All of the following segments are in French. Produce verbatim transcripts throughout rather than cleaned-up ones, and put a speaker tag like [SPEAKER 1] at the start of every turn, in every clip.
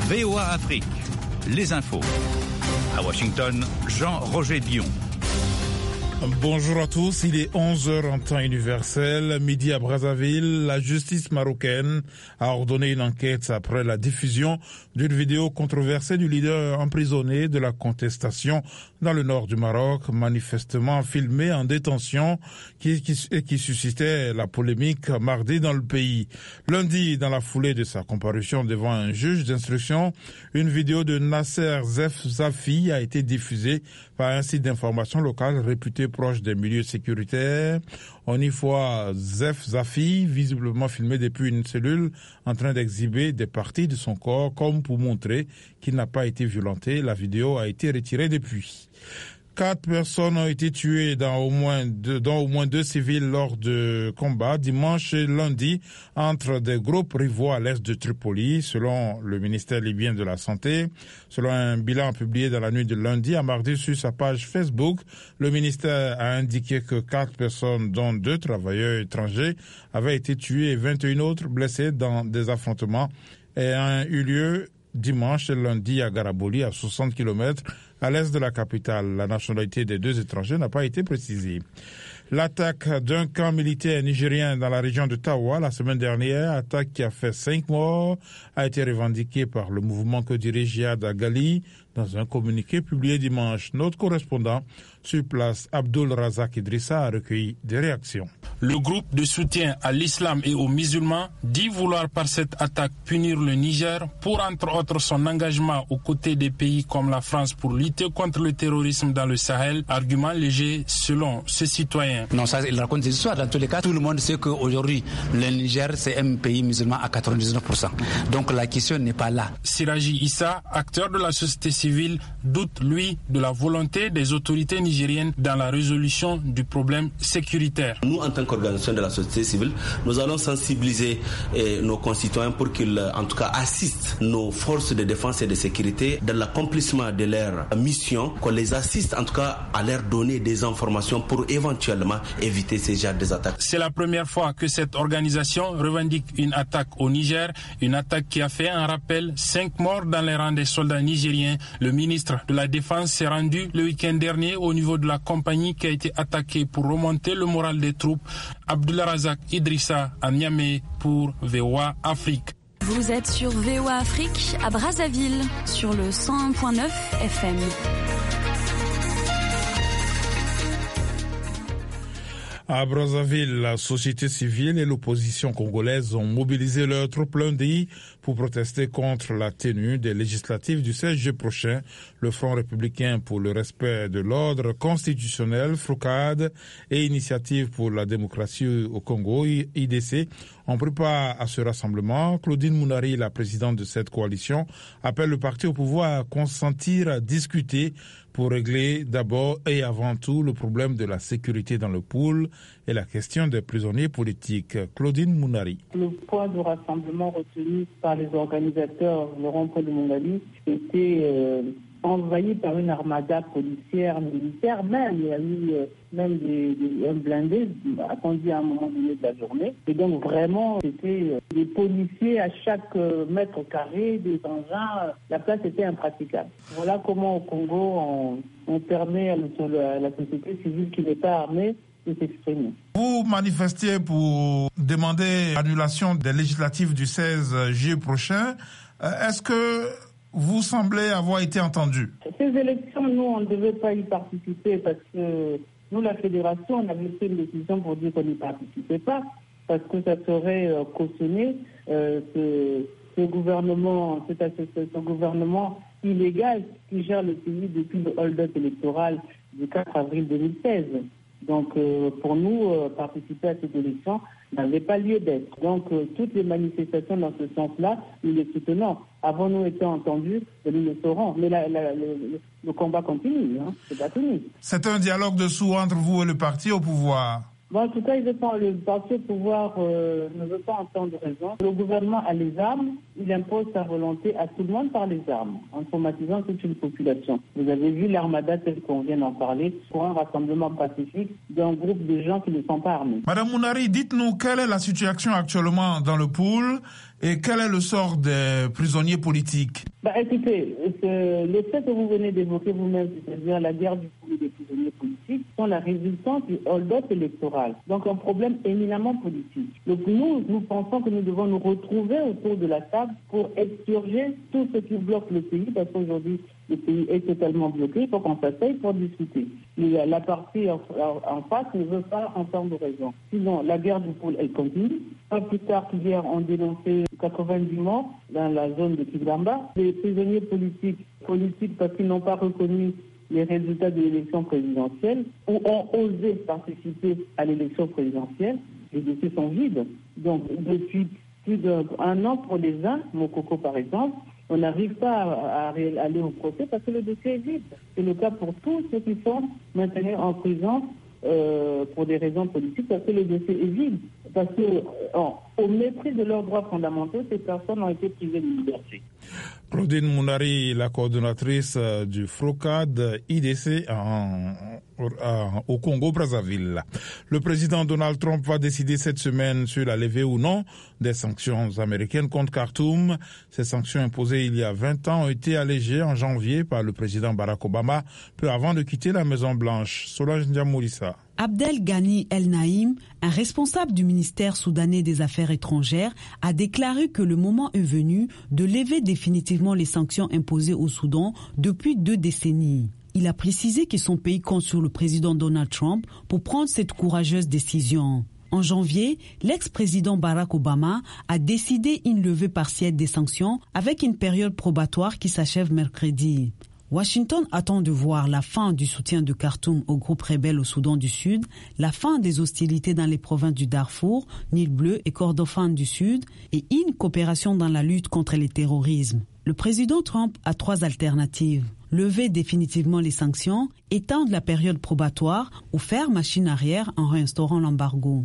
[SPEAKER 1] V O A Afrique, les infos. À Washington, Jean-Roger Dion.
[SPEAKER 2] Bonjour à tous, il est onze heures en temps universel, midi à Brazzaville. La justice marocaine a ordonné une enquête après la diffusion d'une vidéo controversée du leader emprisonné de la contestation dans le nord du Maroc, manifestement filmé en détention qui, qui, qui suscitait la polémique mardi dans le pays. Lundi, dans la foulée de sa comparution devant un juge d'instruction, une vidéo de Nasser Zef Zafi a été diffusée par un site d'information local réputé proche des milieux sécuritaires. On y voit Zef Zafi, visiblement filmé depuis une cellule, en train d'exhiber des parties de son corps, comme pour montrer qu'il n'a pas été violenté. La vidéo a été retirée depuis. Quatre personnes ont été tuées dans au moins deux, dans au moins deux civils lors de combats dimanche et lundi entre des groupes rivaux à l'est de Tripoli, selon le ministère libyen de la Santé. Selon un bilan publié dans la nuit de lundi à mardi sur sa page Facebook, le ministère a indiqué que quatre personnes, dont deux travailleurs étrangers, avaient été tuées et vingt et un autres blessés dans des affrontements ayant eu lieu dimanche et lundi à Garaboli, à soixante kilomètres à l'est de la capitale. La nationalité des deux étrangers n'a pas été précisée. L'attaque d'un camp militaire nigérien dans la région de Tawa la semaine dernière, attaque qui a fait cinq morts, a été revendiquée par le mouvement que dirige Yad Agali dans un communiqué publié dimanche. Notre correspondant sur place, Abdul Razak Idrissa, a recueilli des réactions.
[SPEAKER 3] Le groupe de soutien à l'islam et aux musulmans dit vouloir par cette attaque punir le Niger pour entre autres son engagement aux côtés des pays comme la France pour lutter contre le terrorisme dans le Sahel, argument léger selon ce citoyen.
[SPEAKER 4] Non, ça, il raconte des histoires. Dans tous les cas, tout le monde sait qu'aujourd'hui, le Niger, c'est un pays musulman à quatre-vingt-dix-neuf pour cent. Donc la question n'est pas là.
[SPEAKER 3] Siraji Issa, acteur de la société civile, doute, lui, de la volonté des autorités nigériennes dans la résolution du problème sécuritaire.
[SPEAKER 5] Nous, en tant qu'organisation de la société civile, nous allons sensibiliser eh, nos concitoyens pour qu'ils, en tout cas, assistent nos forces de défense et de sécurité dans l'accomplissement de leur mission, qu'on les assiste, en tout cas, à leur donner des informations pour éventuellement éviter ces genres d'attaques.
[SPEAKER 3] C'est la première fois que cette organisation revendique une attaque au Niger, une attaque qui a fait un rappel, cinq morts dans les rangs des soldats nigériens. Le ministre de la Défense s'est rendu le week-end dernier au niveau de la compagnie qui a été attaquée pour remonter le moral des troupes. Abdul Razak Idrissa à Niamey pour V O A Afrique.
[SPEAKER 6] Vous êtes sur V O A Afrique à Brazzaville sur le cent un virgule neuf F M.
[SPEAKER 2] À Brazzaville, la société civile et l'opposition congolaise ont mobilisé leurs troupes lundi pour protester contre la tenue des législatives du seize juillet prochain. Le Front républicain pour le respect de l'ordre constitutionnel, FROCAD, et Initiative pour la démocratie au Congo, I D C, ont pris part à ce rassemblement. Claudine Mounari, la présidente de cette coalition, appelle le parti au pouvoir à consentir à discuter pour régler d'abord et avant tout le problème de la sécurité dans le pool et la question des prisonniers politiques. Claudine Mounari.
[SPEAKER 7] Le point de rassemblement retenu par les organisateurs, le rond-point de Mongali, était euh, envahi par une armada policière, militaire même. Il y a eu euh, même des, des, un blindé attendu à un moment donné de la journée. Et donc vraiment, c'était euh, des policiers à chaque euh, mètre carré, des engins. La place était impraticable. Voilà comment au Congo, on, on permet à la, à la société civile qui n'est pas armée de s'exprimer.
[SPEAKER 2] Vous manifestiez pour demander l'annulation des législatives du seize juillet prochain. Est-ce que vous semblez avoir été entendu?
[SPEAKER 7] Ces élections, nous, on ne devait pas y participer parce que nous, la fédération, on avait pris une décision pour dire qu'on n'y participait pas parce que ça serait euh, cautionné euh, ce, ce gouvernement, cet ce gouvernement illégal qui gère le pays depuis le hold-up électoral du quatre avril deux mille seize. Donc, euh, pour nous, euh, participer à cette élection n'avait pas lieu d'être. Donc, euh, toutes les manifestations dans ce sens-là, nous les soutenons. Avons-nous été entendus? Nous le saurons. Mais la, la, le, le combat continue, hein. C'est pas fini.
[SPEAKER 2] C'est un dialogue de sourds entre vous et le parti au pouvoir.
[SPEAKER 7] Bon, en tout cas, il veut pas, le parti au pouvoir euh, ne veut pas entendre raison. Le gouvernement a les armes, il impose sa volonté à tout le monde par les armes, en traumatisant toute une population. Vous avez vu l'armada tel qu'on vient d'en parler, pour un rassemblement pacifique d'un groupe de gens qui ne sont pas armés.
[SPEAKER 2] Madame Mounari, dites-nous quelle est la situation actuellement dans le pool et quel est le sort des prisonniers politiques?
[SPEAKER 7] Bah, écoutez, le fait que vous venez d'évoquer vous-même, c'est-à-dire la guerre du pouls des prisonniers politiques, sont la résultante du hold-up électoral. Donc un problème éminemment politique. Donc nous, nous pensons que nous devons nous retrouver autour de la table pour expurger tout ce qui bloque le pays, parce qu'aujourd'hui, le pays est totalement bloqué. Il faut qu'on s'asseye pour discuter. La, la partie en, en face ne veut pas entendre raison. Sinon, la guerre du pôle, elle continue. Pas plus tard qu'hier, on dénonçait quatre-vingt-dix morts dans la zone de Kigamba. Les prisonniers politiques, politiques parce qu'ils n'ont pas reconnu les résultats de l'élection présidentielle ou ont osé participer à l'élection présidentielle. Les dossiers sont vides. Donc, depuis plus d'un an pour les uns, Mokoko par exemple, on n'arrive pas à, à aller au procès parce que le dossier est vide. C'est le cas pour tous ceux qui sont maintenus en prison euh, pour des raisons politiques parce que le dossier est vide. Parce que, oh, au mépris de leurs droits fondamentaux, ces personnes ont été privées de liberté.
[SPEAKER 2] Claudine Mounari, la coordonnatrice du FROCAD I D C en, en, au Congo-Brazzaville. Le président Donald Trump va décider cette semaine sur la levée ou non des sanctions américaines contre Khartoum. Ces sanctions imposées il y a vingt ans ont été allégées en janvier par le président Barack Obama, peu avant de quitter la Maison-Blanche. Solange Ndiamourissa.
[SPEAKER 8] Abdel Ghani El Naïm, un responsable du ministère soudanais des Affaires étrangères, a déclaré que le moment est venu de lever définitivement les sanctions imposées au Soudan depuis deux décennies. Il a précisé que son pays compte sur le président Donald Trump pour prendre cette courageuse décision. En janvier, l'ex-président Barack Obama a décidé une levée partielle des sanctions avec une période probatoire qui s'achève mercredi. Washington attend de voir la fin du soutien de Khartoum au groupe rebelle au Soudan du Sud, la fin des hostilités dans les provinces du Darfour, Nil Bleu et Kordofan du Sud et une coopération dans la lutte contre le terrorisme. Le président Trump a trois alternatives. Lever définitivement les sanctions, étendre la période probatoire ou faire machine arrière en réinstaurant l'embargo.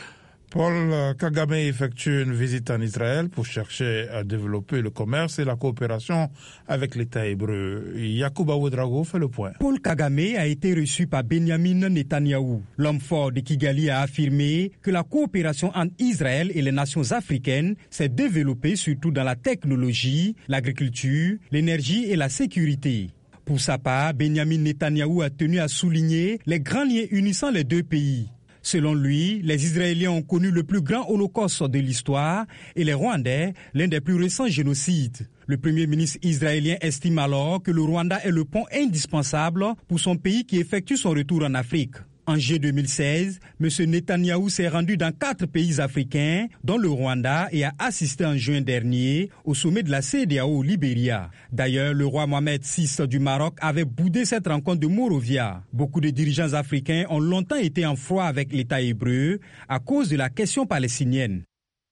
[SPEAKER 2] Paul Kagame effectue une visite en Israël pour chercher à développer le commerce et la coopération avec l'État hébreu. Yacouba Ouedraogo fait le point.
[SPEAKER 9] Paul Kagame a été reçu par Benjamin Netanyahou. L'homme fort de Kigali a affirmé que la coopération entre Israël et les nations africaines s'est développée surtout dans la technologie, l'agriculture, l'énergie et la sécurité. Pour sa part, Benjamin Netanyahou a tenu à souligner les grands liens unissant les deux pays. Selon lui, les Israéliens ont connu le plus grand holocauste de l'histoire et les Rwandais l'un des plus récents génocides. Le premier ministre israélien estime alors que le Rwanda est le pont indispensable pour son pays qui effectue son retour en Afrique. En juillet deux mille seize, M. Netanyahou s'est rendu dans quatre pays africains, dont le Rwanda, et a assisté en juin dernier au sommet de la C E D E A O au Libéria. D'ailleurs, le roi Mohamed six du Maroc avait boudé cette rencontre de Monrovia. Beaucoup de dirigeants africains ont longtemps été en froid avec l'État hébreu à cause de la question palestinienne.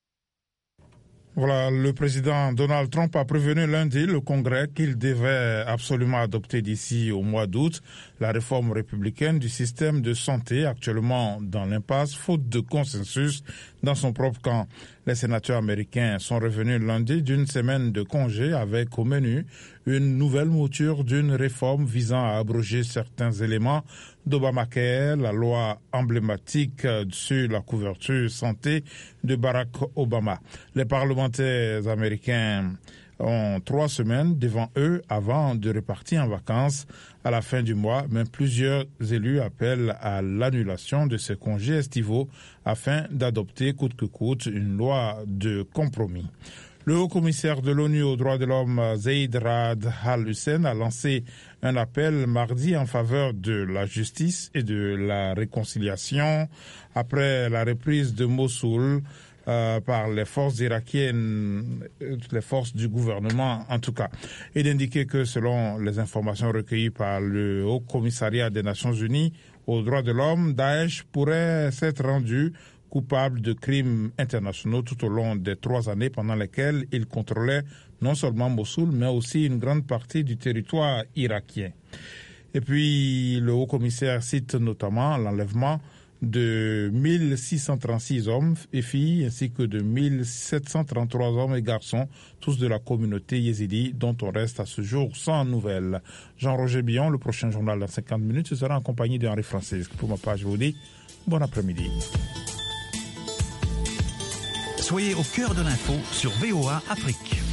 [SPEAKER 2] Voilà, le président Donald Trump a prévenu lundi le Congrès qu'il devait absolument adopter d'ici au mois d'août la réforme républicaine du système de santé, actuellement dans l'impasse, faute de consensus dans son propre camp. Les sénateurs américains sont revenus lundi d'une semaine de congé avec au menu une nouvelle mouture d'une réforme visant à abroger certains éléments d'Obamacare, la loi emblématique sur la couverture santé de Barack Obama. Les parlementaires américains ont trois semaines devant eux avant de repartir en vacances à la fin du mois, mais plusieurs élus appellent à l'annulation de ces congés estivaux afin d'adopter coûte que coûte une loi de compromis. Le haut-commissaire de l'ONU aux droits de l'homme, Zeid Ra'ad Al-Hussein, a lancé un appel mardi en faveur de la justice et de la réconciliation après la reprise de Mossoul euh, par les forces irakiennes, les forces du gouvernement en tout cas, et d'indiquer que selon les informations recueillies par le Haut-Commissariat des Nations Unies aux droits de l'homme, Daesh pourrait s'être rendu coupable de crimes internationaux tout au long des trois années pendant lesquelles il contrôlait non seulement Mossoul, mais aussi une grande partie du territoire irakien. Et puis, le haut-commissaire cite notamment l'enlèvement de mille six cent trente-six hommes et filles, ainsi que de mille sept cent trente-trois hommes et garçons, tous de la communauté yézidi, dont on reste à ce jour sans nouvelles. Jean-Roger Billon, le prochain journal dans cinquante minutes, ce sera en compagnie de Henri Francisque. Pour ma part, je vous dis bon après-midi.
[SPEAKER 1] Soyez au cœur de l'info sur V O A Afrique.